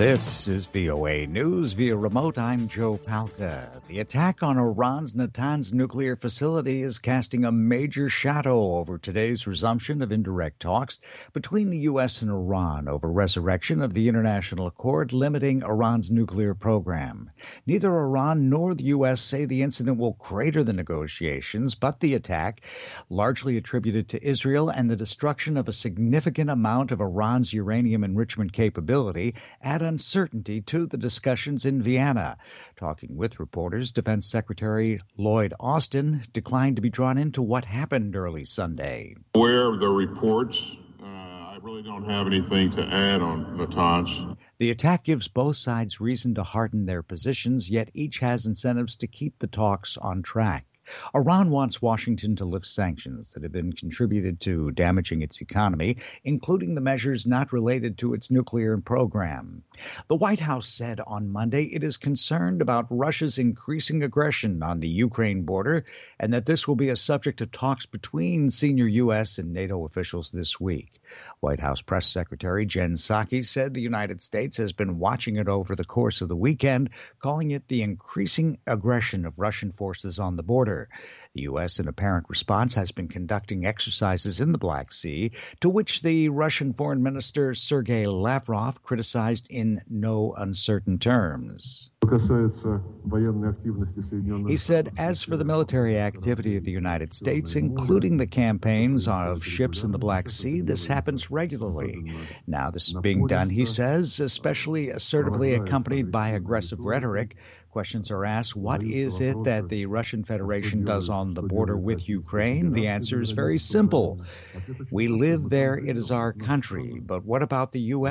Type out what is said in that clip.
This is VOA News via remote. I'm Joe Palca. The attack on Iran's Natanz nuclear facility is casting a major shadow over today's resumption of indirect talks between the U.S. and Iran over resurrection of the international accord limiting Iran's nuclear program. Neither Iran nor the U.S. say the incident will crater the negotiations, but the attack, largely attributed to Israel and the destruction of a significant amount of Iran's uranium enrichment capability, add uncertainty to the discussions in Vienna. Talking with reporters, Defense Secretary Lloyd Austin declined to be drawn into what happened early Sunday. Aware of the reports, I really don't have anything to add on Natanz. The attack gives both sides reason to harden their positions, yet each has incentives to keep the talks on track. Iran wants Washington to lift sanctions that have been contributed to damaging its economy, including the measures not related to its nuclear program. The White House said on Monday it is concerned about Russia's increasing aggression on the Ukraine border and that this will be a subject of talks between senior U.S. and NATO officials this week. White House Press Secretary Jen Psaki said the United States has been watching it over the course of the weekend, calling it the increasing aggression of Russian forces on the border. The U.S., in apparent response, has been conducting exercises in the Black Sea, to which the Russian Foreign Minister Sergei Lavrov criticized in no uncertain terms. He said, as for the military activity of the United States, including the campaigns of ships in the Black Sea, this happens regularly. Now this is being done, he says, especially assertively accompanied by aggressive rhetoric. Questions are asked, what is it that the Russian Federation does on the border with Ukraine? The answer is very simple. We live there. It is our country. But what about the U.S.?